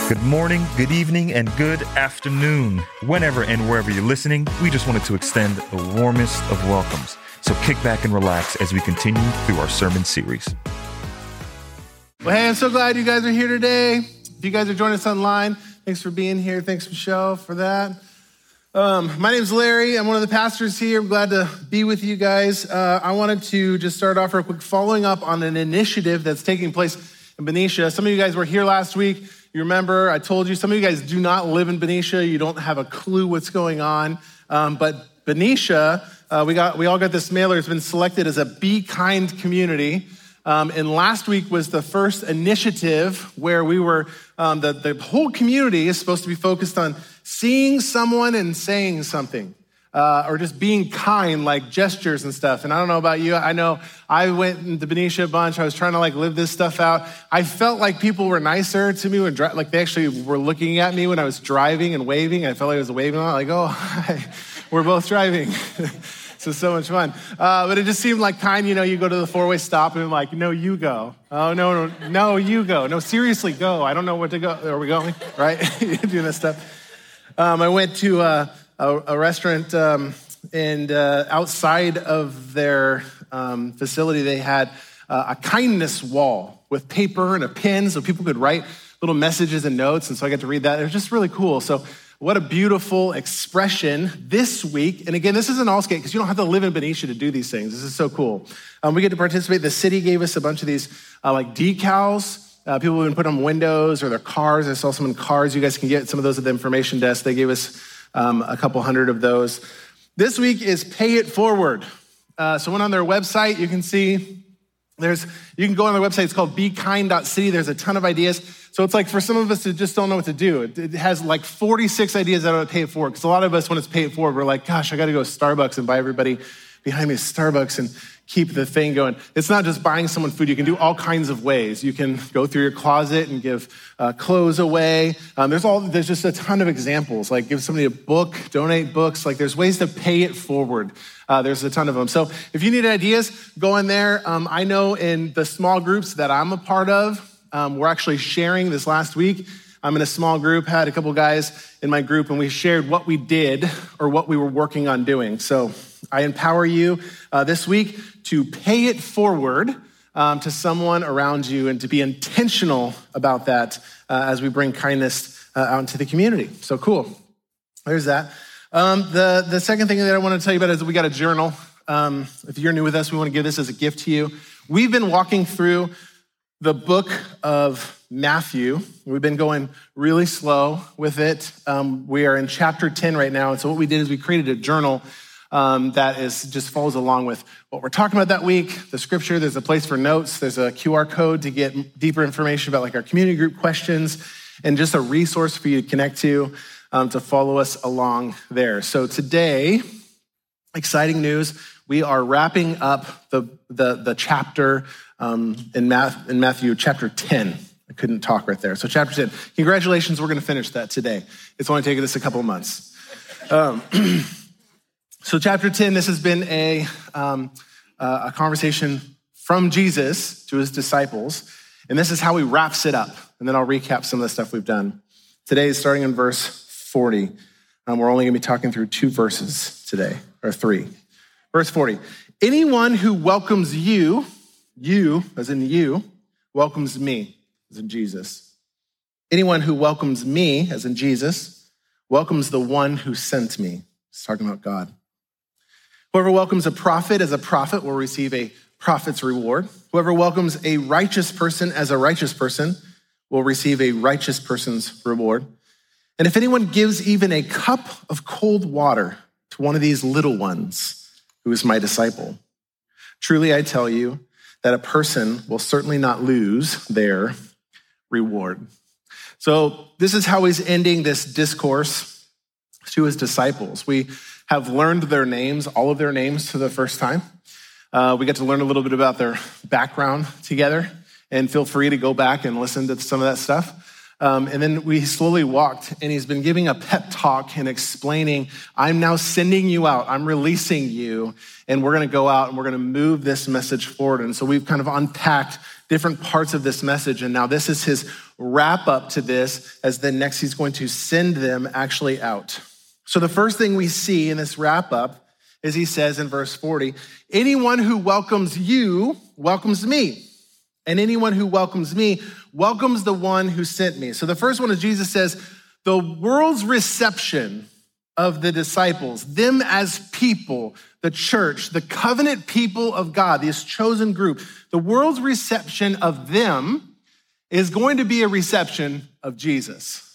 Good morning, good evening, and good afternoon. Whenever and wherever you're listening, we just wanted to extend the warmest of welcomes. So kick back and relax as we continue through our sermon series. Well, hey, I'm so glad you guys are here today. If you guys are joining us online, thanks for being here. Thanks, Michelle, for that. My name's Larry. I'm one of the pastors here. I'm glad to be with you guys. I wanted to just start off real quick following up on an initiative that's taking place in Benicia. Some of you guys were here last week. You remember I told you some of you guys do not live in Benicia. You don't have a clue what's going on. But Benicia, we all got this mailer. It's been selected as a Be Kind community. And last week was the first initiative where we were, the whole community is supposed to be focused on seeing someone and saying something. Or just being kind, like gestures and stuff. And I don't know about you. I know I went into Benicia a bunch. I was trying to live this stuff out. I felt like people were nicer to me when they actually were looking at me when I was driving and waving. I felt like I was waving on, like, oh, hi, we're both driving. So much fun. But it just seemed like kind, you go to the four-way stop and like, no, you go. Oh, no, you go. No, seriously, go. I don't know where to go. Are we going? Right? Doing this stuff. I went to a restaurant, and outside of their facility, they had a kindness wall with paper and a pen so people could write little messages and notes. And so I got to read that. It was just really cool. So what a beautiful expression this week. And again, this isn't all skate because you don't have to live in Benicia to do these things. This is so cool. We get to participate. The city gave us a bunch of these decals. People have been putting on windows or their cars. I saw some in cars. You guys can get some of those at the information desk. They gave us a couple hundred of those. This week is Pay It Forward. So went on their website. You can see you can go on their website. It's called bekind.city. There's a ton of ideas. So it's like for some of us who just don't know what to do. It has 46 ideas out of Pay It Forward. Because a lot of us, when it's Pay It Forward, we're like, gosh, I got to go to Starbucks and buy everybody behind me a Starbucks and keep the thing going. It's not just buying someone food. You can do all kinds of ways. You can go through your closet and give clothes away. There's just a ton of examples. Like give somebody a book, donate books. There's ways to pay it forward. There's a ton of them. So if you need ideas, go in there. I know in the small groups that I'm a part of, we're actually sharing this last week. I'm in a small group, had a couple guys in my group, and we shared what we did or what we were working on doing. So I empower you this week to pay it forward to someone around you and to be intentional about that as we bring kindness out into the community. So cool. There's that. The second thing that I want to tell you about is that we got a journal. If you're new with us, we want to give this as a gift to you. We've been walking through the book of Matthew. We've been going really slow with it. We are in chapter 10 right now. And so what we did is we created a journal that just follows along with what we're talking about that week, the scripture. There's a place for notes. There's a QR code to get deeper information about our community group questions and just a resource for you to connect to follow us along there. So today, exciting news. We are wrapping up the chapter in Matthew chapter 10. I couldn't talk right there. So chapter 10. Congratulations, we're going to finish that today. It's only taken us a couple of months. So chapter 10, this has been a conversation from Jesus to his disciples. And this is how he wraps it up. And then I'll recap some of the stuff we've done. Today is starting in verse 40. We're only going to be talking through 2 verses today, or 3. Verse 40. Anyone who welcomes you, as in you, welcomes me, as in Jesus. Anyone who welcomes me, as in Jesus, welcomes the one who sent me. He's talking about God. Whoever welcomes a prophet as a prophet will receive a prophet's reward. Whoever welcomes a righteous person as a righteous person will receive a righteous person's reward. And if anyone gives even a cup of cold water to one of these little ones, who is my disciple, truly I tell you that a person will certainly not lose their reward. So this is how he's ending this discourse to his disciples. We have learned their names, all of their names for the first time. We get to learn a little bit about their background together, and feel free to go back and listen to some of that stuff. And then we slowly walked, and he's been giving a pep talk and explaining, I'm now sending you out. I'm releasing you, and we're going to go out and we're going to move this message forward. And so we've kind of unpacked different parts of this message. And now this is his wrap up to this, as then next he's going to send them actually out. So the first thing we see in this wrap up is he says in verse 40, anyone who welcomes you welcomes me. And anyone who welcomes me welcomes the one who sent me. So the first one is Jesus says, the world's reception of the disciples, them as people, the church, the covenant people of God, this chosen group, the world's reception of them is going to be a reception of Jesus.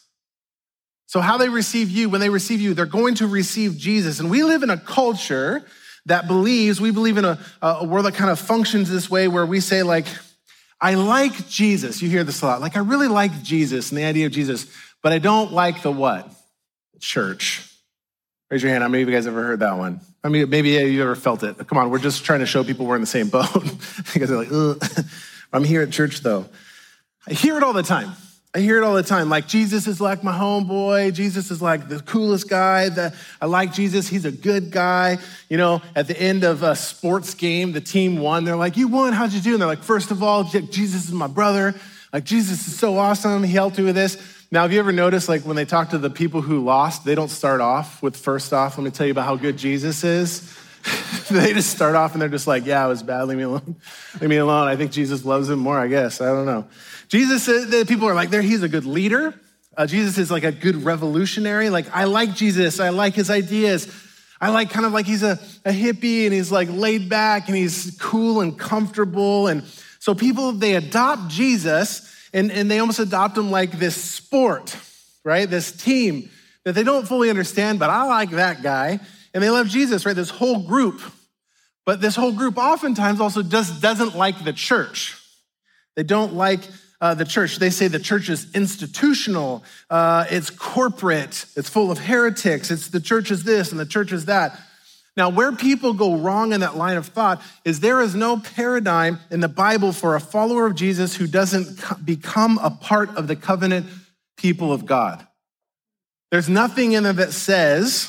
So how they receive you, when they receive you, they're going to receive Jesus. And we live in a culture that believes, we believe in a world that kind of functions this way where we say like, I like Jesus. You hear this a lot. Like, I really like Jesus and the idea of Jesus, but I don't like the what? The church. Raise your hand. How many of you guys ever heard that one? I mean, maybe you ever felt it. Come on, we're just trying to show people we're in the same boat. You guys are like, ugh. I'm here at church though. I hear it all the time. Like, Jesus is like my homeboy. Jesus is like the coolest guy. I like Jesus. He's a good guy. You know, at the end of a sports game, the team won. They're like, you won. How'd you do? And they're like, first of all, Jesus is my brother. Like, Jesus is so awesome. He helped me with this. Now, have you ever noticed, like, when they talk to the people who lost, they don't start off with, first off, let me tell you about how good Jesus is. They just start off and they're just like, yeah, it was bad. Leave me alone. Leave me alone. I think Jesus loves him more, I guess. I don't know. Jesus, the people are like, he's a good leader. Jesus is like a good revolutionary. Like, I like Jesus. I like his ideas. I like kind of like he's a hippie and he's like laid back and he's cool and comfortable. And so people, they adopt Jesus and they almost adopt him like this sport, right? This team that they don't fully understand, but I like that guy. And they love Jesus, right? This whole group. But this whole group oftentimes also doesn't like the church. They don't like the church. They say the church is institutional. It's corporate. It's full of heretics. The church is this and the church is that. Now, where people go wrong in that line of thought is there is no paradigm in the Bible for a follower of Jesus who doesn't become a part of the covenant people of God. There's nothing in there that says,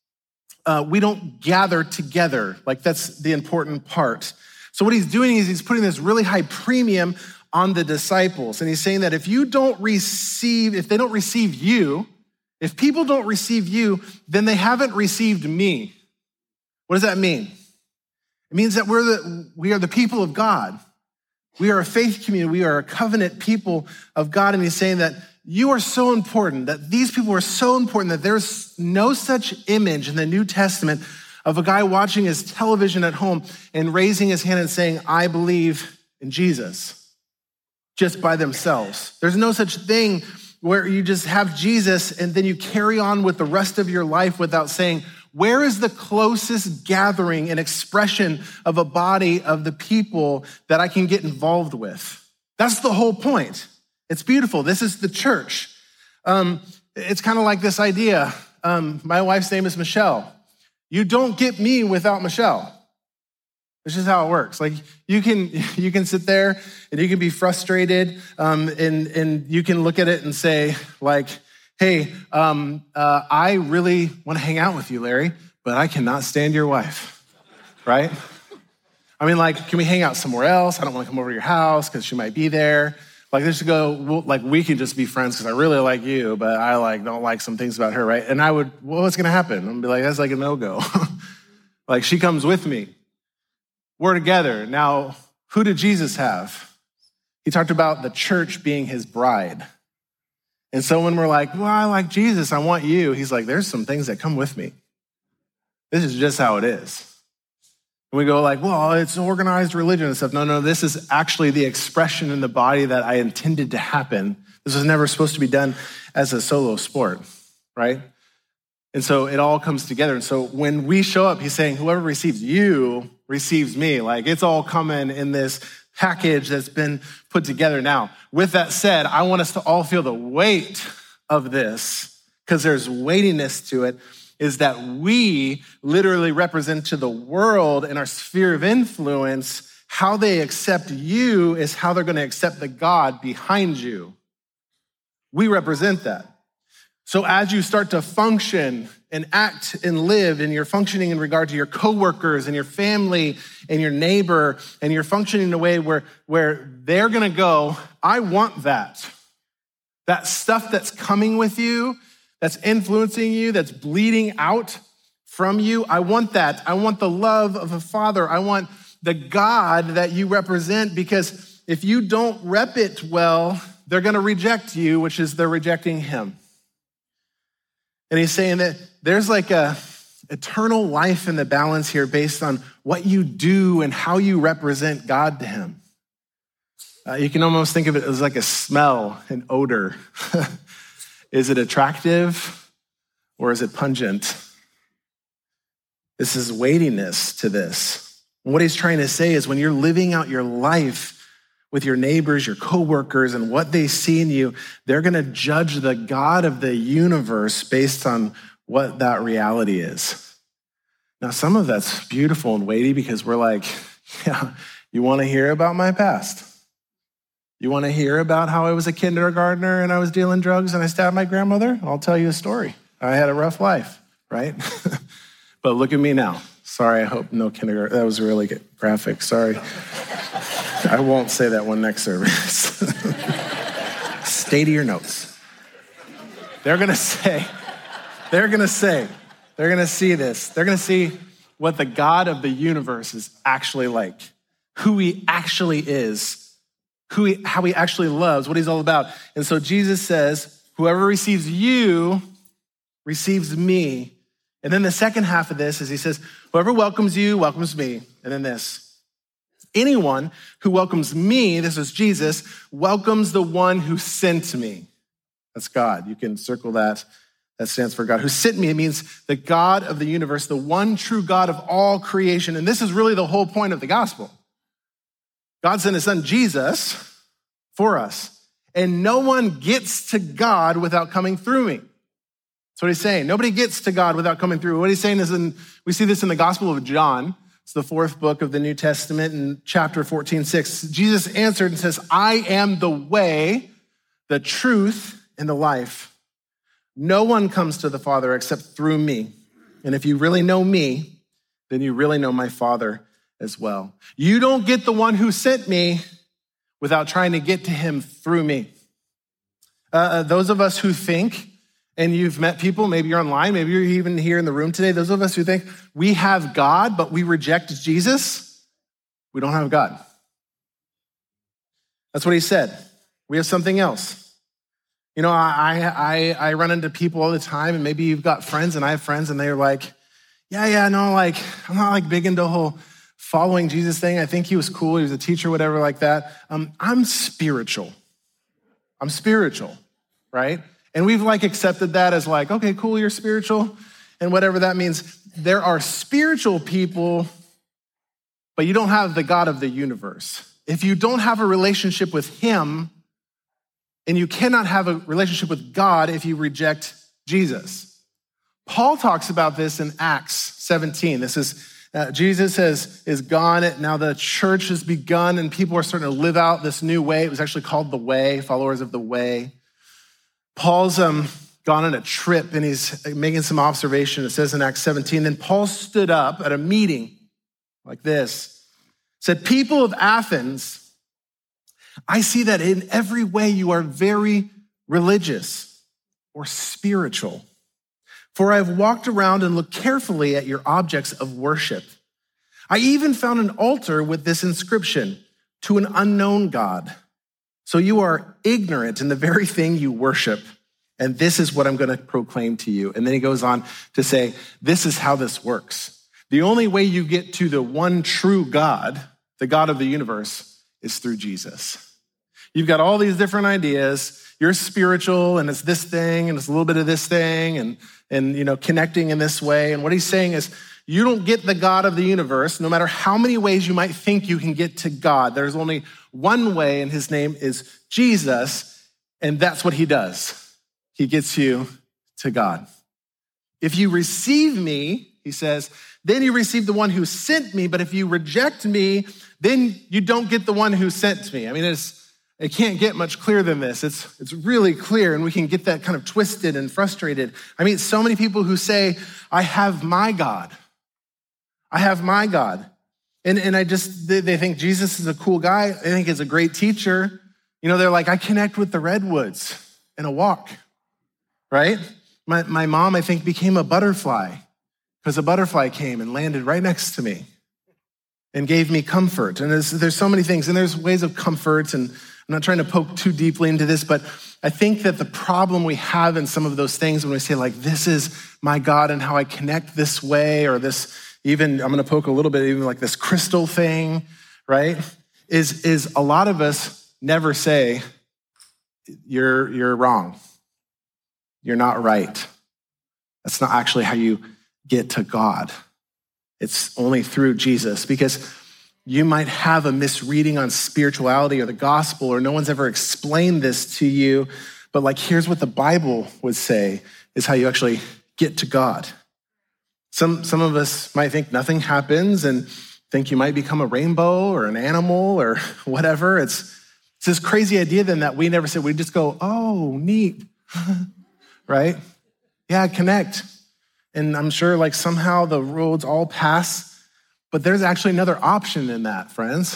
we don't gather together. Like, that's the important part. So what he's doing is he's putting this really high premium on the disciples. And he's saying that if they don't receive you, if people don't receive you, then they haven't received me. What does that mean? It means that we are the people of God. We are a faith community. We are a covenant people of God. And he's saying that you are so important, that these people are so important that there's no such image in the New Testament of a guy watching his television at home and raising his hand and saying, I believe in Jesus, just by themselves. There's no such thing where you just have Jesus and then you carry on with the rest of your life without saying, where is the closest gathering and expression of a body of the people that I can get involved with? That's the whole point. It's beautiful. This is the church. It's kind of like this idea. My wife's name is Michelle. You don't get me without Michelle. It's just how it works. Like, you can sit there and you can be frustrated, and you can look at it and say, like, hey, I really want to hang out with you, Larry, but I cannot stand your wife, right? I mean, like, can we hang out somewhere else? I don't want to come over to your house because she might be there. Like, let's go, we can just be friends because I really like you, but I don't like some things about her, right? And what's going to happen? I'm going to be like, that's like a no-go. Like, she comes with me. We're together. Now, who did Jesus have? He talked about the church being his bride. And so when we're like, well, I like Jesus, I want you, he's like, there's some things that come with me. This is just how it is. And we go like, well, it's organized religion and stuff. No, this is actually the expression in the body that I intended to happen. This was never supposed to be done as a solo sport, right? And so it all comes together. And so when we show up, he's saying, whoever receives you receives me. Like, it's all coming in this package that's been put together. Now, with that said, I want us to all feel the weight of this, because there's weightiness to it, is that we literally represent to the world in our sphere of influence. How they accept you is how they're going to accept the God behind you. We represent that. So as you start to function and act and live, and you're functioning in regard to your coworkers and your family and your neighbor, and you're functioning in a way where they're gonna go, I want that. That stuff that's coming with you, that's influencing you, that's bleeding out from you, I want that. I want the love of a father. I want the God that you represent, because if you don't rep it well, they're gonna reject you, which is they're rejecting him. And he's saying that there's like a eternal life in the balance here based on what you do and how you represent God to him. You can almost think of it as like a smell, an odor. Is it attractive or is it pungent? This is weightiness to this. And what he's trying to say is when you're living out your life with your neighbors, your coworkers, and what they see in you, they're gonna judge the God of the universe based on what that reality is. Now, some of that's beautiful and weighty because we're like, yeah, you wanna hear about my past? You wanna hear about how I was a kindergartner and I was dealing drugs and I stabbed my grandmother? I'll tell you a story. I had a rough life, right? But look at me now. Sorry, I hope no kindergarten. That was really graphic, sorry. I won't say that one next service. Stay to your notes. They're gonna see this. They're gonna see what the God of the universe is actually like, who he actually is, how he actually loves, what he's all about. And so Jesus says, whoever receives you receives me. And then the second half of this is he says, whoever welcomes you welcomes me. And then this. Anyone who welcomes me, this is Jesus, welcomes the one who sent me. That's God. You can circle that. That stands for God. Who sent me, it means the God of the universe, the one true God of all creation. And this is really the whole point of the gospel. God sent his son Jesus for us. And no one gets to God without coming through me. That's what he's saying. Nobody gets to God without coming through. What he's saying is, we see this in the Gospel of John. It's the fourth book of the New Testament in chapter 14:6. Jesus answered and says, I am the way, the truth, and the life. No one comes to the Father except through me. And if you really know me, then you really know my Father as well. You don't get the one who sent me without trying to get to him through me. Those of us who think, and you've met people, maybe you're online, maybe you're even here in the room today, those of us who think we have God, but we reject Jesus, we don't have God. That's what he said. We have something else. You know, I run into people all the time, and maybe you've got friends, and I have friends, and they're like, I'm not big into the whole following Jesus thing. I think he was cool, he was a teacher, whatever like that. I'm spiritual, right? And we've accepted that as okay, cool, you're spiritual, and whatever that means. There are spiritual people, but you don't have the God of the universe. If you don't have a relationship with him, and you cannot have a relationship with God if you reject Jesus. Paul talks about this in Acts 17. This is, Jesus is gone. Now the church has begun, and people are starting to live out this new way. It was actually called the Way, followers of the Way. Paul's gone on a trip, and he's making some observation. It says in Acts 17, then Paul stood up at a meeting like this, said, people of Athens, I see that in every way you are very religious or spiritual. For I have walked around and looked carefully at your objects of worship. I even found an altar with this inscription, to an unknown God. So you are ignorant in the very thing you worship. And this is what I'm going to proclaim to you. And then he goes on to say, this is how this works. The only way you get to the one true God, the God of the universe, is through Jesus. You've got all these different ideas. You're spiritual, and it's this thing, and it's a little bit of this thing, and connecting in this way. And what he's saying is, you don't get the God of the universe, no matter how many ways you might think you can get to God. There's only one way, and his name is Jesus, and that's what he does. He gets you to God. If you receive me, he says, then you receive the one who sent me, but if you reject me, then you don't get the one who sent me. I mean, It can't get much clearer than this. It's really clear, and we can get that kind of twisted and frustrated. I meet so many people who say, I have my God. I have my God. And they think Jesus is a cool guy. They think he's a great teacher. They're like, I connect with the redwoods in a walk, right? My mom, I think, became a butterfly because a butterfly came and landed right next to me and gave me comfort. And there's so many things, and there's ways of comfort, and I'm not trying to poke too deeply into this, but I think that the problem we have in some of those things when we say like, this is my God and how I connect this way, or this, even, I'm gonna poke a little bit, even like this crystal thing, right? Is a lot of us never say, you're wrong. You're not right. That's not actually how you get to God. It's only through Jesus, because you might have a misreading on spirituality or the gospel, or no one's ever explained this to you, but like, here's what the Bible would say is how you actually get to God. Some of us might think nothing happens and think you might become a rainbow or an animal or whatever. It's this crazy idea then that we never say, we just go, oh, neat, right? Yeah, connect. And I'm sure like somehow the roads all pass. But there's actually another option in that, friends.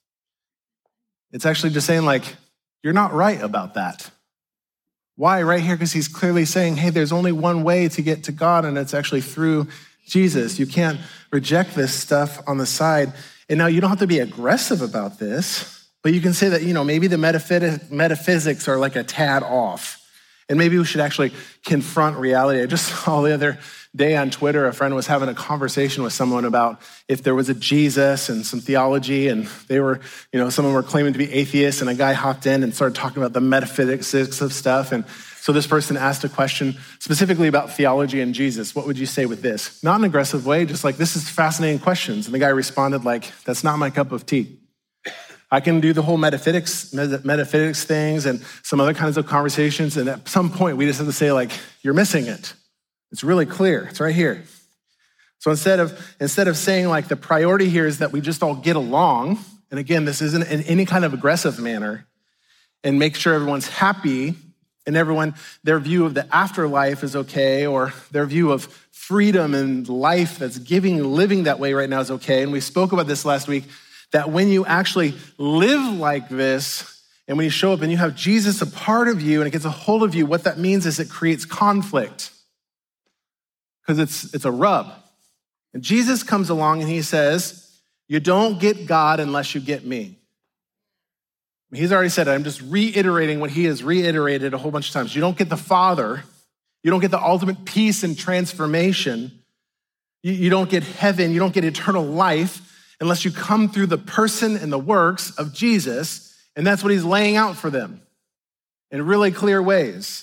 It's actually just saying like, you're not right about that. Why? Right here, because he's clearly saying, hey, there's only one way to get to God, and it's actually through Jesus. You can't reject this stuff on the side. And now you don't have to be aggressive about this, but you can say that, maybe the metaphysics are like a tad off. And maybe we should actually confront reality. I just saw the other day on Twitter, a friend was having a conversation with someone about if there was a Jesus and some theology, and they were, some of them were claiming to be atheists, and a guy hopped in and started talking about the metaphysics of stuff. And so this person asked a question specifically about theology and Jesus. What would you say with this? Not in an aggressive way, just like, this is fascinating questions. And the guy responded like, that's not my cup of tea. I can do the whole metaphysics things and some other kinds of conversations. And at some point we just have to say like, you're missing it. It's really clear. It's right here. So instead of saying like the priority here is that we just all get along, and again, this isn't in any kind of aggressive manner, and make sure everyone's happy and their view of the afterlife is okay, or their view of freedom and life that's living that way right now is okay. And we spoke about this last week, that when you actually live like this, and when you show up and you have Jesus a part of you and it gets a hold of you, what that means is it creates conflict, because it's a rub. And Jesus comes along and he says, you don't get God unless you get me. He's already said it. I'm just reiterating what he has reiterated a whole bunch of times. You don't get the Father. You don't get the ultimate peace and transformation. You don't get heaven. You don't get eternal life unless you come through the person and the works of Jesus. And that's what he's laying out for them in really clear ways.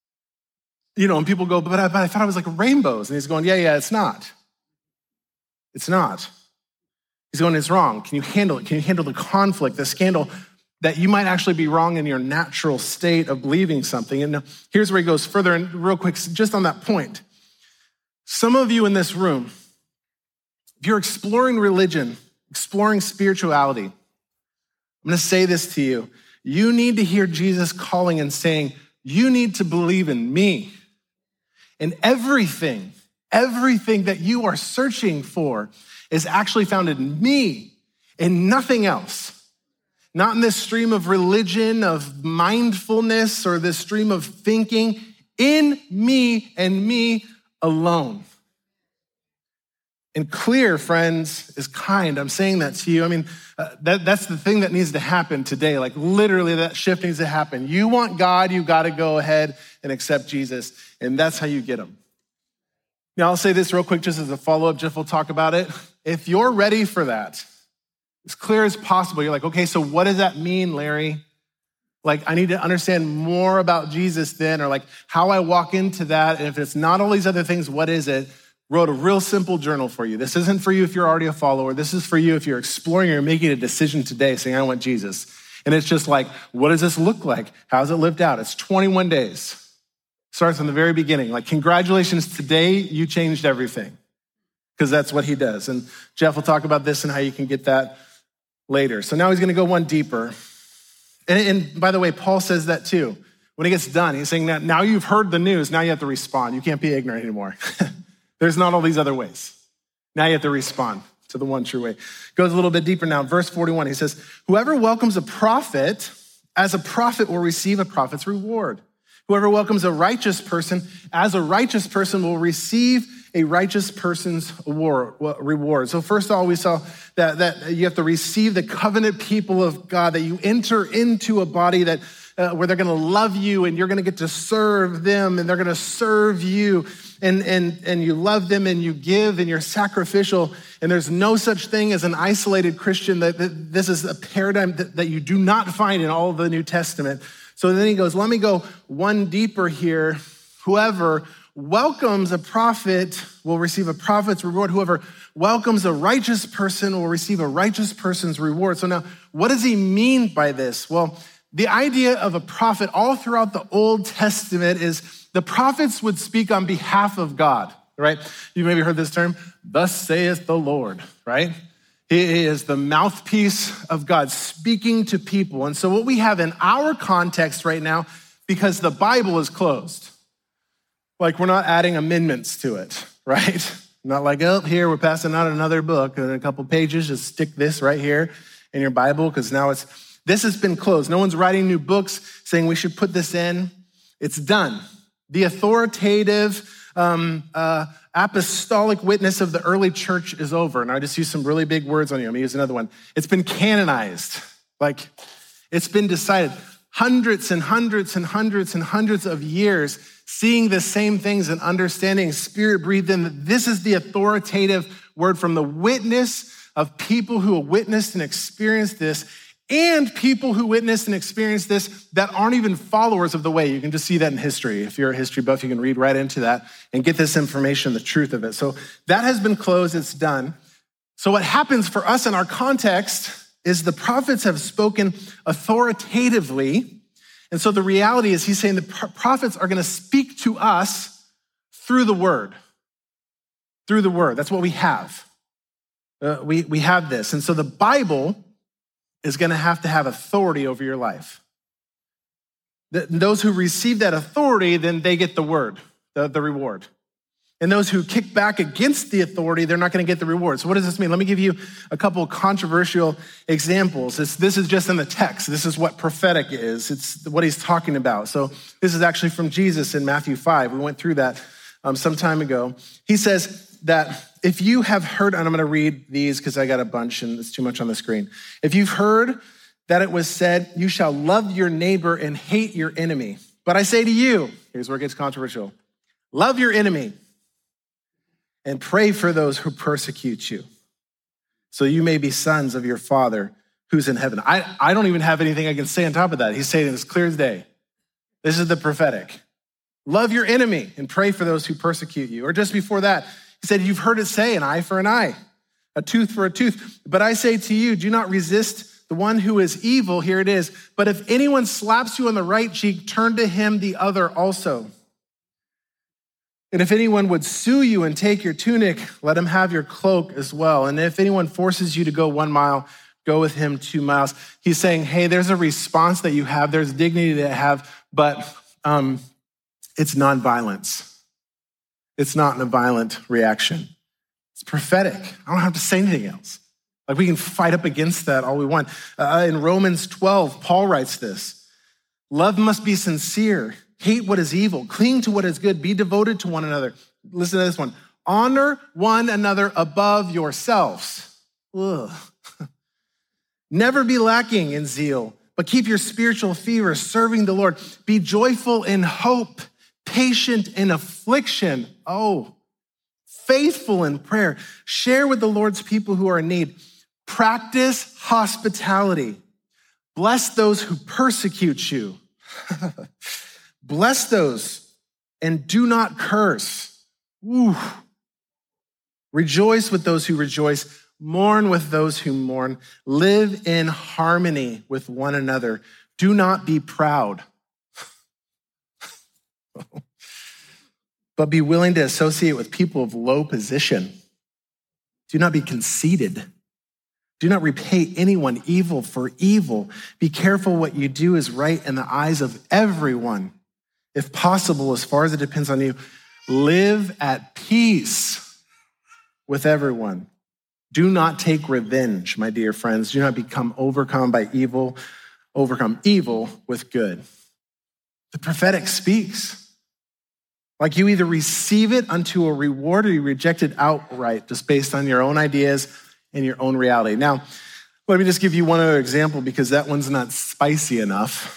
And people go, but I thought it was like rainbows. And he's going, yeah, it's not. It's not. He's going, it's wrong. Can you handle it? Can you handle the conflict, the scandal, that you might actually be wrong in your natural state of believing something? And here's where he goes further, and real quick, just on that point. Some of you in this room, if you're exploring religion, exploring spirituality, I'm going to say this to you. You need to hear Jesus calling and saying, you need to believe in me. And everything that you are searching for is actually found in me and nothing else. Not in this stream of religion, of mindfulness, or this stream of thinking. In me and me alone. And clear, friends, is kind. I'm saying that to you. I mean, that's the thing that needs to happen today. Like literally that shift needs to happen. You want God, you got to go ahead and accept Jesus. And that's how you get him. Now, I'll say this real quick just as a follow-up. Jeff will talk about it. If you're ready for that, as clear as possible, you're like, okay, so what does that mean, Larry? Like, I need to understand more about Jesus then, or like how I walk into that. And if it's not all these other things, what is it? Wrote a real simple journal for you. This isn't for you if you're already a follower. This is for you if you're exploring or making a decision today saying, I want Jesus. And it's just like, what does this look like? How's it lived out? It's 21 days. Starts from the very beginning. Like, congratulations, today you changed everything. Because that's what he does. And Jeff will talk about this and how you can get that later. So now he's going to go one deeper. And by the way, Paul says that too. When he gets done, he's saying that now you've heard the news, now you have to respond. You can't be ignorant anymore. There's not all these other ways. Now you have to respond to the one true way. Goes a little bit deeper now. Verse 41, he says, whoever welcomes a prophet as a prophet will receive a prophet's reward. Whoever welcomes a righteous person as a righteous person will receive a righteous person's reward. So first of all, we saw that you have to receive the covenant people of God, that you enter into a body that where they're gonna love you and you're gonna get to serve them and they're gonna serve you. And you love them and you give and you're sacrificial. And there's no such thing as an isolated Christian. That this is a paradigm that you do not find in all of the New Testament. So then he goes, let me go one deeper here. Whoever welcomes a prophet will receive a prophet's reward. Whoever welcomes a righteous person will receive a righteous person's reward. So now, what does he mean by this? Well, the idea of a prophet all throughout the Old Testament is the prophets would speak on behalf of God, right? You maybe heard this term, thus saith the Lord, right? He is the mouthpiece of God speaking to people. And so what we have in our context right now, because the Bible is closed, like we're not adding amendments to it, right? Not like, oh, here we're passing out another book and a couple pages, just stick this right here in your Bible because now this has been closed. No one's writing new books saying we should put this in. It's done. The authoritative apostolic witness of the early church is over. And I just use some really big words on you. I'm gonna use another one. It's been canonized. Like it's been decided. Hundreds and hundreds and hundreds and hundreds of years seeing the same things and understanding, Spirit breathed in. That this is the authoritative word from the witness of people who have witnessed and experienced this, and people who witnessed and experienced this that aren't even followers of the way. You can just see that in history. If you're a history buff, you can read right into that and get this information, the truth of it. So that has been closed, it's done. So what happens for us in our context is the prophets have spoken authoritatively. And so the reality is he's saying the prophets are gonna speak to us through the word. Through the word, that's what we have. We have this. And so the Bible is gonna have to have authority over your life. Those who receive that authority, then they get the word, the reward. And those who kick back against the authority, they're not gonna get the reward. So what does this mean? Let me give you a couple of controversial examples. This is just in the text. This is what prophetic is. It's what he's talking about. So this is actually from Jesus in Matthew 5. We went through that some time ago. He says that if you have heard, and I'm gonna read these because I got a bunch and it's too much on the screen. If you've heard that it was said, you shall love your neighbor and hate your enemy. But I say to you, here's where it gets controversial, love your enemy and pray for those who persecute you, so you may be sons of your Father who's in heaven. I don't even have anything I can say on top of that. He's saying it as clear as day. This is the prophetic. Love your enemy and pray for those who persecute you. Or just before that, he said, you've heard it say, an eye for an eye, a tooth for a tooth. But I say to you, do not resist the one who is evil. Here it is. But if anyone slaps you on the right cheek, turn to him the other also. And if anyone would sue you and take your tunic, let him have your cloak as well. And if anyone forces you to go 1 mile, go with him 2 miles. He's saying, hey, there's a response that you have. There's dignity that you have, but it's nonviolence. It's not a violent reaction. It's prophetic. I don't have to say anything else. Like we can fight up against that all we want. In Romans 12, Paul writes this, love must be sincere. Hate what is evil, cling to what is good, be devoted to one another. Listen to this one. Honor one another above yourselves. Ugh. Never be lacking in zeal, but keep your spiritual fervor serving the Lord. Be joyful in hope, patient in affliction. Oh, faithful in prayer. Share with the Lord's people who are in need. Practice hospitality. Bless those who persecute you. Bless those and do not curse. Ooh. Rejoice with those who rejoice. Mourn with those who mourn. Live in harmony with one another. Do not be proud, but be willing to associate with people of low position. Do not be conceited. Do not repay anyone evil for evil. Be careful what you do is right in the eyes of everyone. If possible, as far as it depends on you, live at peace with everyone. Do not take revenge, my dear friends. Do not become overcome by evil. Overcome evil with good. The prophetic speaks. Like you either receive it unto a reward or you reject it outright, just based on your own ideas and your own reality. Now, let me just give you one other example because that one's not spicy enough.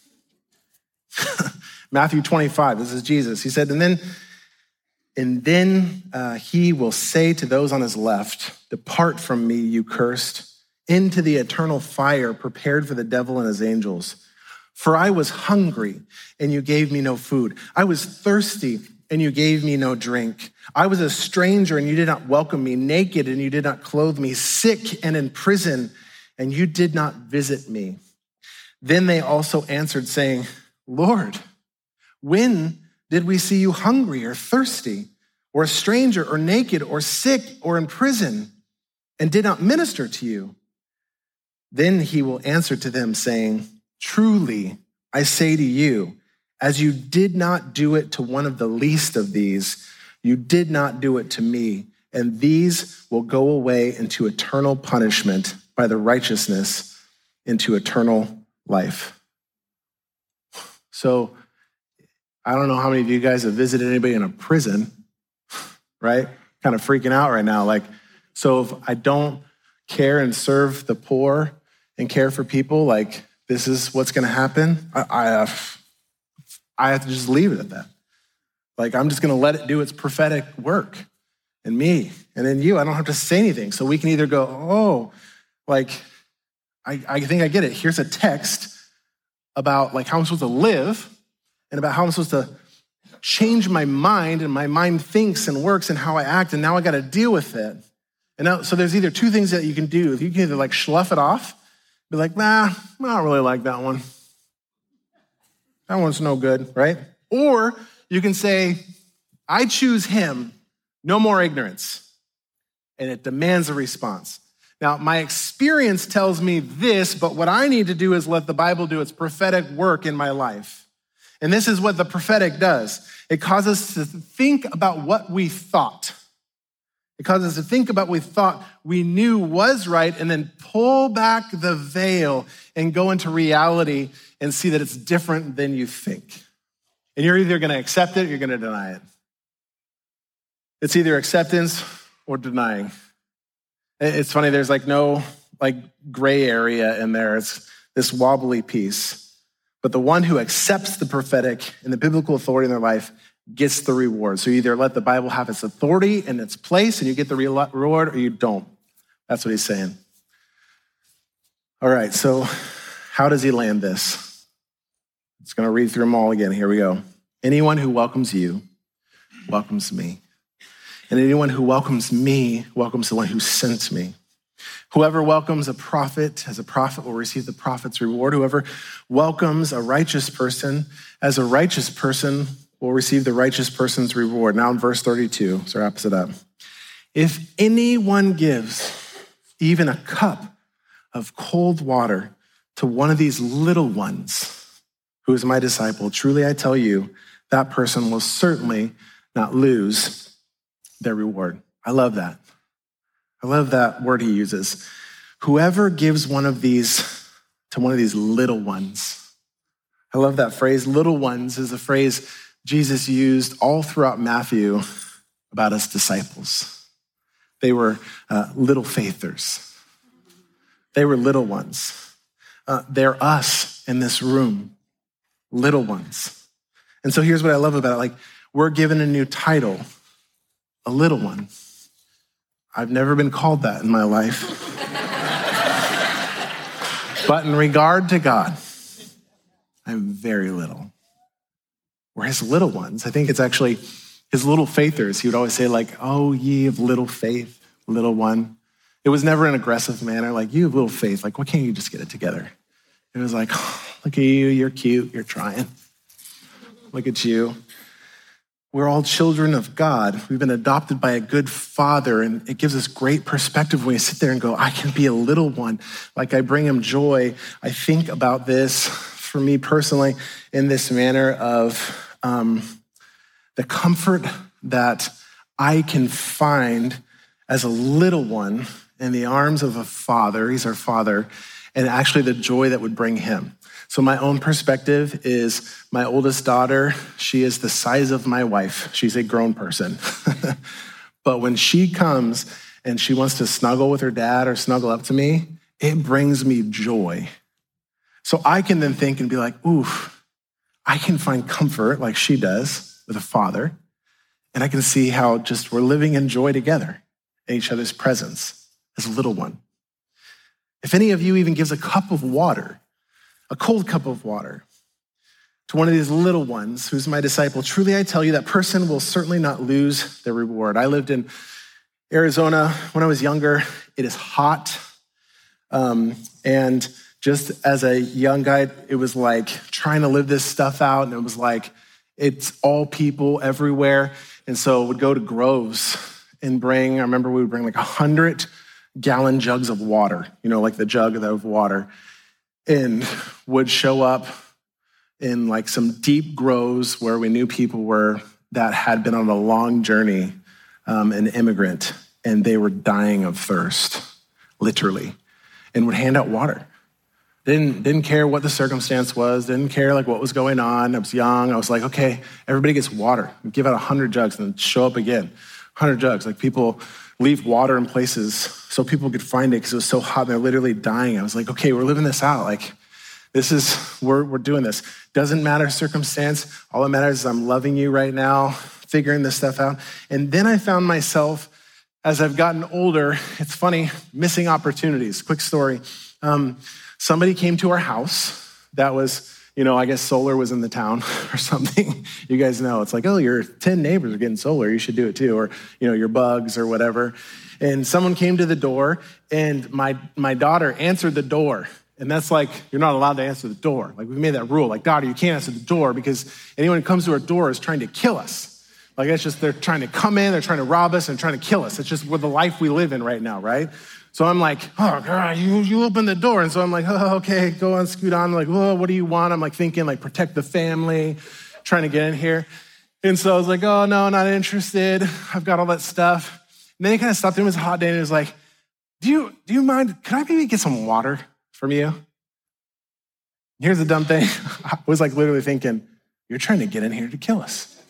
Matthew 25, this is Jesus. He said, and then he will say to those on his left, depart from me, you cursed, into the eternal fire prepared for the devil and his angels. For I was hungry, and you gave me no food. I was thirsty, and you gave me no drink. I was a stranger, and you did not welcome me, naked, and you did not clothe me, sick and in prison, and you did not visit me. Then they also answered, saying, Lord, when did we see you hungry or thirsty, or a stranger, or naked, or sick, or in prison, and did not minister to you? Then he will answer to them, saying, truly, I say to you, as you did not do it to one of the least of these, you did not do it to me. And these will go away into eternal punishment, by the righteousness into eternal life. So I don't know how many of you guys have visited anybody in a prison, right? Kind of freaking out right now. Like, so if I don't care and serve the poor and care for people, like, this is what's going to happen. I have to just leave it at that. Like, I'm just going to let it do its prophetic work in me and in you. I don't have to say anything. So we can either go, oh, like, I think I get it. Here's a text about like how I'm supposed to live and about how I'm supposed to change my mind, and my mind thinks and works and how I act. And now I got to deal with it. And now, so there's either two things that you can do. You can either like slough it off, be like, nah, I don't really like that one. That one's no good, right? Or you can say, I choose him, no more ignorance. And it demands a response. Now, my experience tells me this, but what I need to do is let the Bible do its prophetic work in my life. And this is what the prophetic does. It causes us to think about what we thought. It causes us to think about what we thought we knew was right, and then pull back the veil and go into reality and see that it's different than you think. And you're either going to accept it or you're going to deny it. It's either acceptance or denying. It's funny, there's like no like gray area in there. It's this wobbly piece. But the one who accepts the prophetic and the biblical authority in their life gets the reward. So you either let the Bible have its authority and its place and you get the reward, or you don't. That's what he's saying. All right, so how does he land this? It's going to read through them all again. Here we go. Anyone who welcomes you welcomes me. And anyone who welcomes me welcomes the one who sent me. Whoever welcomes a prophet as a prophet will receive the prophet's reward. Whoever welcomes a righteous person as a righteous person will receive the righteous person's reward. Now in verse 32, so wraps it up. If anyone gives even a cup of cold water to one of these little ones who is my disciple, truly I tell you, that person will certainly not lose their reward. I love that. I love that word he uses. Whoever gives one of these to one of these little ones. I love that phrase. Little ones is a phrase Jesus used all throughout Matthew about his disciples. They were little faithers. They were little ones. They're us in this room, little ones. And so here's what I love about it. Like, we're given a new title, a little one. I've never been called that in my life. But in regard to God, I'm very little. We're his little ones. I think it's actually his little faithers. He would always say like, oh, ye of little faith, little one. It was never an aggressive manner. Like, you have little faith. Like, why can't you just get it together? It was like, oh, look at you. You're cute. You're trying. Look at you. We're all children of God. We've been adopted by a good father, and it gives us great perspective when we sit there and go, I can be a little one. Like I bring him joy. I think about this for me personally in this manner of the comfort that I can find as a little one in the arms of a father. He's our father, and actually the joy that would bring him. So my own perspective is my oldest daughter, she is the size of my wife. She's a grown person. But when she comes and she wants to snuggle with her dad or snuggle up to me, it brings me joy. So I can then think and be like, oof, I can find comfort like she does with a father. And I can see how just we're living in joy together in each other's presence as a little one. If any of you even gives a cup of water, a cold cup of water, to one of these little ones who's my disciple, truly I tell you, that person will certainly not lose their reward. I lived in Arizona when I was younger. It is hot. And just as a young guy, it was like trying to live this stuff out. And it was like, it's all people everywhere. And so would go to groves and I remember we would bring like 100-gallon jugs of water, like the jug of water, and would show up in like some deep groves where we knew people were that had been on a long journey, an immigrant, and they were dying of thirst, literally, and would hand out water. Didn't care what the circumstance was, didn't care like what was going on. I was young. I was like, okay, everybody gets water. We'd give out 100 jugs and then show up again. 100 jugs. Like people leave water in places so people could find it because it was so hot and they're literally dying. I was like, okay, we're living this out. Like we're doing this. Doesn't matter circumstance. All that matters is I'm loving you right now, figuring this stuff out. And then I found myself, as I've gotten older, it's funny, missing opportunities. Quick story. Somebody came to our house that was, I guess solar was in the town or something. You guys know, it's like, oh, your 10 neighbors are getting solar. You should do it too. Or, your bugs or whatever. And someone came to the door and my daughter answered the door. And that's like, you're not allowed to answer the door. Like we made that rule, like, daughter, you can't answer the door because anyone who comes to our door is trying to kill us. Like that's just, they're trying to come in, they're trying to rob us and trying to kill us. It's just the life we live in right now, right? So I'm like, oh, God, you open the door. And so I'm like, oh, okay, go on, scoot on. I'm like, oh, what do you want? I'm like thinking like protect the family, trying to get in here. And so I was like, oh, no, not interested. I've got all that stuff. And then he kind of stopped. It was a hot day and he was like, do you mind, could I maybe get some water from you? Here's the dumb thing. I was like literally thinking, you're trying to get in here to kill us.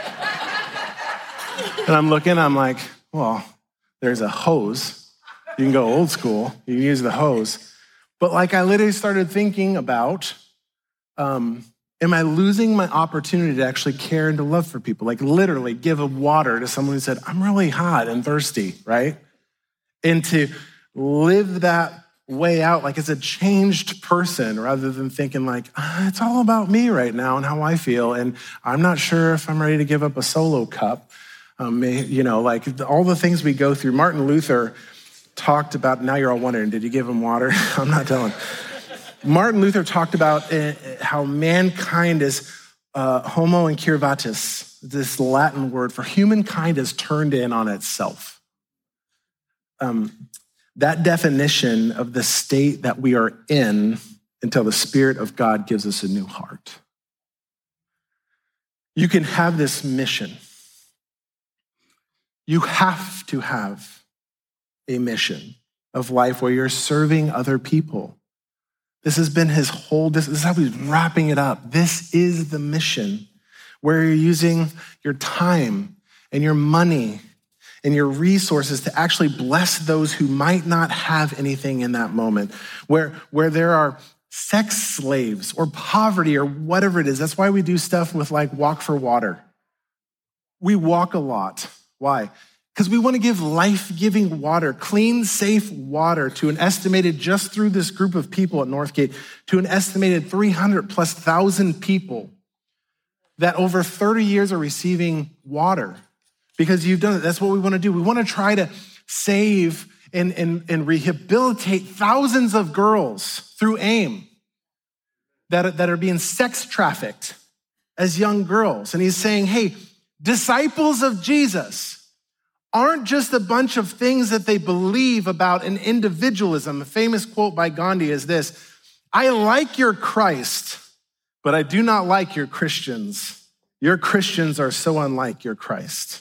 And I'm looking, I'm like, well, there's a hose. You can go old school. You can use the hose. But like I literally started thinking about, am I losing my opportunity to actually care and to love for people? Like literally give a water to someone who said, I'm really hot and thirsty, right? And to live that way out like as a changed person rather than thinking like, it's all about me right now and how I feel. And I'm not sure if I'm ready to give up a solo cup. Like all the things we go through. Martin Luther talked about, now you're all wondering, did you give him water? I'm not telling. Martin Luther talked about how mankind is homo incurvatus, this Latin word for humankind is turned in on itself. That definition of the state that we are in until the Spirit of God gives us a new heart. You can have this mission. You have to have a mission of life where you're serving other people. This has been this is how he's wrapping it up. This is the mission where you're using your time and your money and your resources to actually bless those who might not have anything in that moment, where there are sex slaves or poverty or whatever it is. That's why we do stuff with like Walk for Water. We walk a lot. Why? Because we want to give life-giving water, clean, safe water to an estimated, just through this group of people at Northgate, to an estimated 300,000+ people that over 30 years are receiving water because you've done it. That's what we want to do. We want to try to save and rehabilitate thousands of girls through AIM that are being sex trafficked as young girls. And he's saying, hey, Disciples of Jesus aren't just a bunch of things that they believe about an individualism. A famous quote by Gandhi is this: I like your Christ, but I do not like your Christians. Your Christians are so unlike your Christ.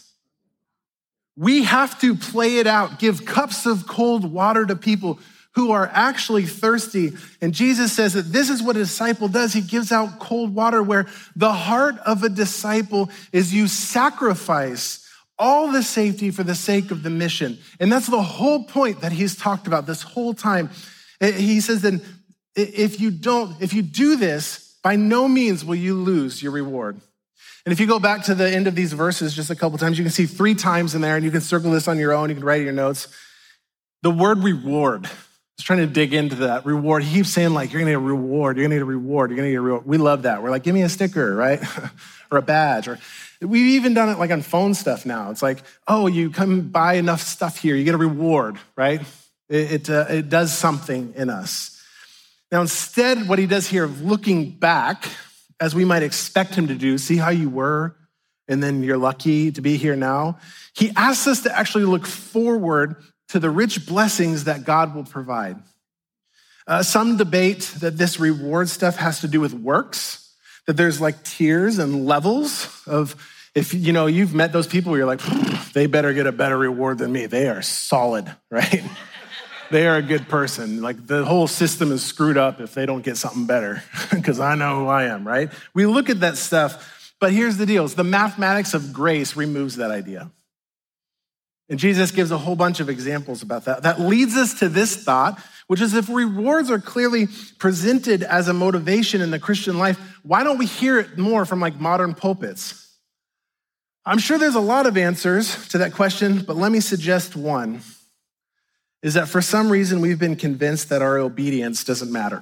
We have to play it out, give cups of cold water to people who are actually thirsty. And Jesus says that this is what a disciple does. He gives out cold water, where the heart of a disciple is you sacrifice all the safety for the sake of the mission. And that's the whole point that he's talked about this whole time. He says that if you do this, by no means will you lose your reward. And if you go back to the end of these verses just a couple times, you can see 3 times in there, and you can circle this on your own. You can write it in your notes. The word reward. I was trying to dig into that reward. He keeps saying, like, you're gonna get a reward, you're gonna get a reward, you're gonna get a reward. We love that. We're like, give me a sticker, right? Or a badge. Or we've even done it like on phone stuff now. It's like, oh, you come buy enough stuff here, you get a reward, right? It does something in us. Now, instead, what he does here of looking back, as we might expect him to do, see how you were, and then you're lucky to be here now. He asks us to actually look forward to the rich blessings that God will provide. Some debate that this reward stuff has to do with works, that there's like tiers and levels of, if you've met those people where you're like, they better get a better reward than me. They are solid, right? They are a good person. Like, the whole system is screwed up if they don't get something better, because I know who I am, right? We look at that stuff, but here's the deal. The mathematics of grace removes that idea. And Jesus gives a whole bunch of examples about that. That leads us to this thought, which is, if rewards are clearly presented as a motivation in the Christian life, why don't we hear it more from like modern pulpits? I'm sure there's a lot of answers to that question, but let me suggest one, is that for some reason we've been convinced that our obedience doesn't matter.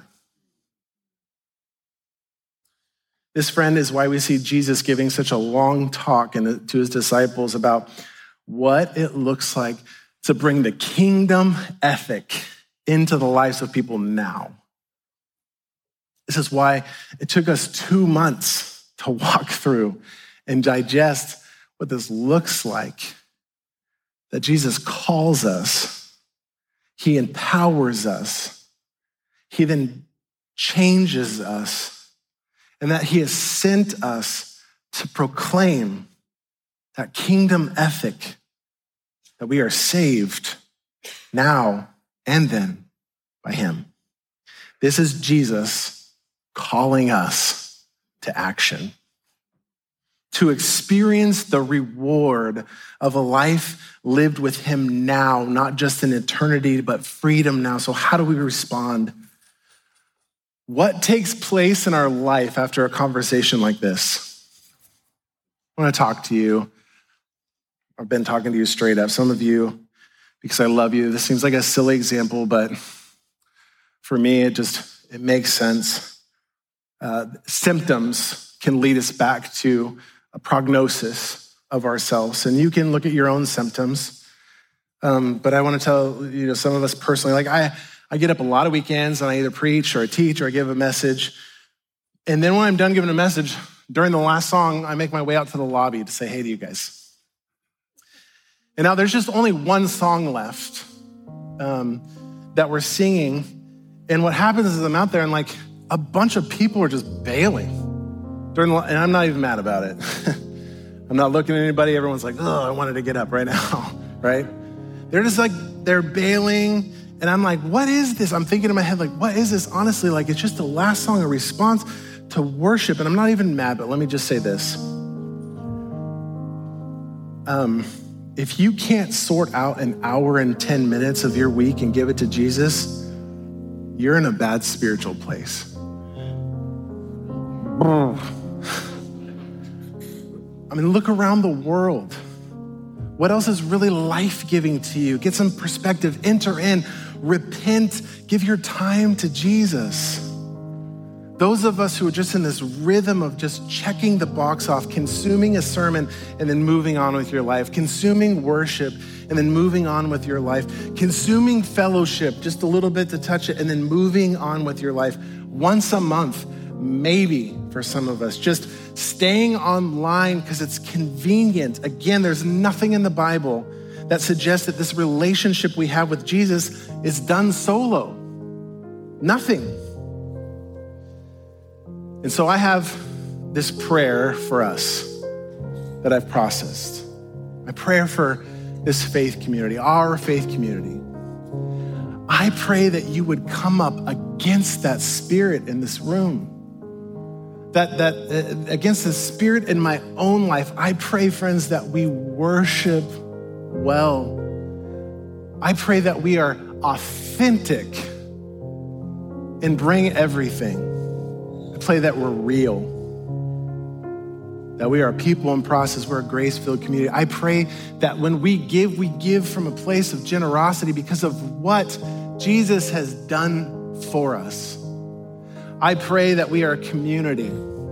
This, friend, is why we see Jesus giving such a long talk to his disciples about what it looks like to bring the kingdom ethic into the lives of people now. This is why it took us 2 months to walk through and digest what this looks like, that Jesus calls us, he empowers us, he then changes us, and that he has sent us to proclaim that kingdom ethic, that we are saved now and then by him. This is Jesus calling us to action, to experience the reward of a life lived with him now, not just in eternity, but freedom now. So how do we respond? What takes place in our life after a conversation like this? I want to talk to you. I've been talking to you straight up. Some of you, because I love you, this seems like a silly example, but for me, it makes sense. Symptoms can lead us back to a prognosis of ourselves. And you can look at your own symptoms. But I want to tell some of us personally, like I get up a lot of weekends and I either preach or I teach or I give a message. And then when I'm done giving a message, during the last song, I make my way out to the lobby to say hey to you guys. And now there's just only one song left that we're singing. And what happens is I'm out there and like a bunch of people are just bailing. And I'm not even mad about it. I'm not looking at anybody. Everyone's like, oh, I wanted to get up right now, right? They're just like, they're bailing. And I'm like, what is this? I'm thinking in my head, like, what is this? Honestly, like, it's just the last song, a response to worship. And I'm not even mad, but let me just say this. If you can't sort out an hour and 10 minutes of your week and give it to Jesus, you're in a bad spiritual place. I mean, look around the world. What else is really life-giving to you? Get some perspective, enter in, repent, give your time to Jesus. Those of us who are just in this rhythm of just checking the box off, consuming a sermon and then moving on with your life, consuming worship and then moving on with your life, consuming fellowship, just a little bit to touch it, and then moving on with your life. Once a month, maybe for some of us, just staying online because it's convenient. Again, there's nothing in the Bible that suggests that this relationship we have with Jesus is done solo. Nothing. And so I have this prayer for us that I've processed. My prayer for this faith community, our faith community. I pray that you would come up against that spirit in this room, that against the spirit in my own life. I pray, friends, that we worship well. I pray that we are authentic and bring everything. I pray that we're real, that we are a people in process. We're a grace-filled community. I pray that when we give from a place of generosity because of what Jesus has done for us. I pray that we are a community,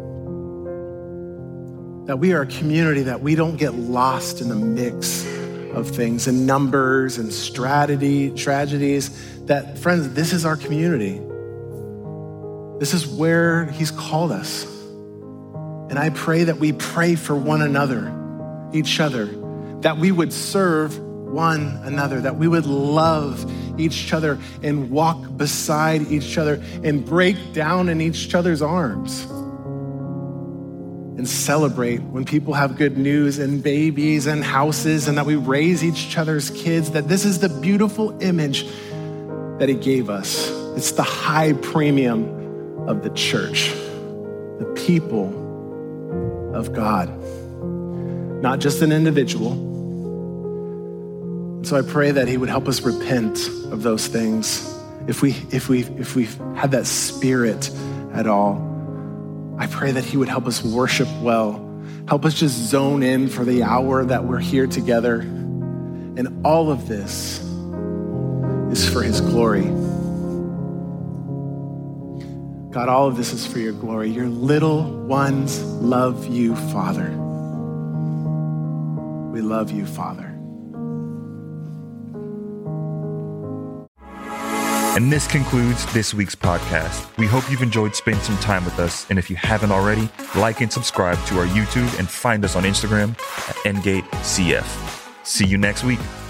that we don't get lost in the mix of things and numbers and tragedies, that, friends, this is our community. This is where he's called us. And I pray that we pray for one another, each other, that we would serve one another, that we would love each other and walk beside each other and break down in each other's arms and celebrate when people have good news and babies and houses, and that we raise each other's kids, that this is the beautiful image that he gave us. It's the high premium of the church, the people of God, not just an individual. And so I pray that he would help us repent of those things. If we've had that spirit at all, I pray that he would help us worship well, help us just zone in for the hour that we're here together. And all of this is for his glory. God, all of this is for your glory. Your little ones love you, Father. We love you, Father. And this concludes this week's podcast. We hope you've enjoyed spending some time with us. And if you haven't already, like and subscribe to our YouTube and find us on Instagram at EndgateCF. See you next week.